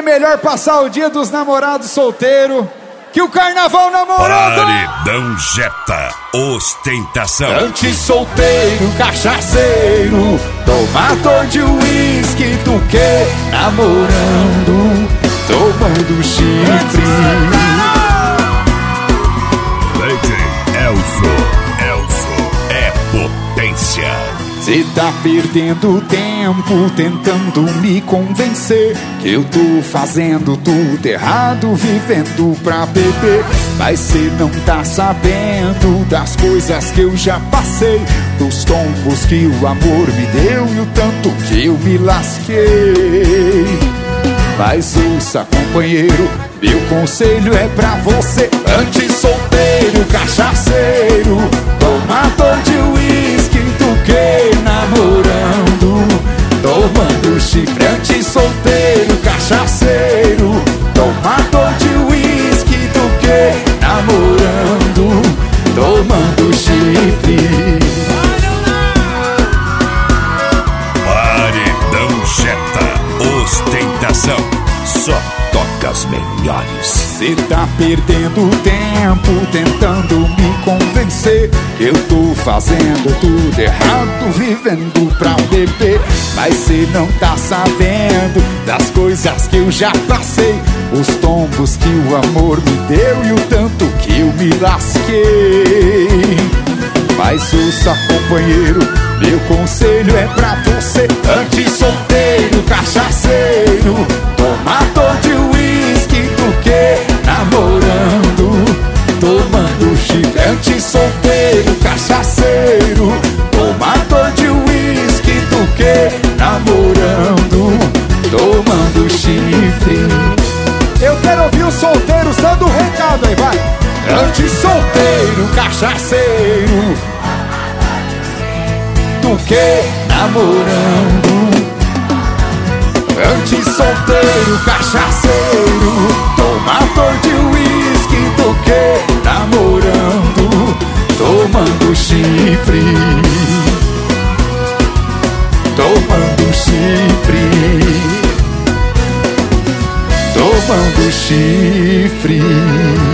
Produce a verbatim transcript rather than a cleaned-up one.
é melhor passar o dia dos namorados solteiro que o carnaval namorado. Paredão Jetta, ostentação. Antes solteiro, cachaceiro, tomador de uísque, do que namorando, tomando chifre. D J Elzo, Elzo é potência. Cê tá perdendo tempo tentando me convencer que eu tô fazendo tudo errado, vivendo pra beber. Mas cê não tá sabendo das coisas que eu já passei, dos tombos que o amor me deu e o tanto que eu me lasquei. Mas ouça, companheiro, meu conselho é pra você. Antes solteiro, cachaceiro, tomador de uísque, do que namorando, tomando chifre. Antes solteiro, cachaceiro, tomador de uísque, do que namorando, tomando chifre. Paredão Jetta, ostentação, só toca as melhores. Cê tá perdendo tempo tentando me convencer que eu tô fazendo tudo errado, vivendo pra beber. Mas cê não tá sabendo das coisas que eu já passei, os tombos que o amor me deu e o tanto que eu me lasquei. Mas ouça, companheiro, meu conselho é pra você. Antes solteiro, cachaceiro, tomador de uísque, do que namorando, tomando chifre. Antes solteiro, cachaceiro, tomador de uísque, do que namorando, tomando chifre. Eu quero ouvir os solteiros dando um recado aí, vai. Antes solteiro, cachaceiro, do que namorando. Antes solteiro, cachaceiro, tomador de uísque, do que namorando, tomando chifre, tomando chifre, tomando chifre.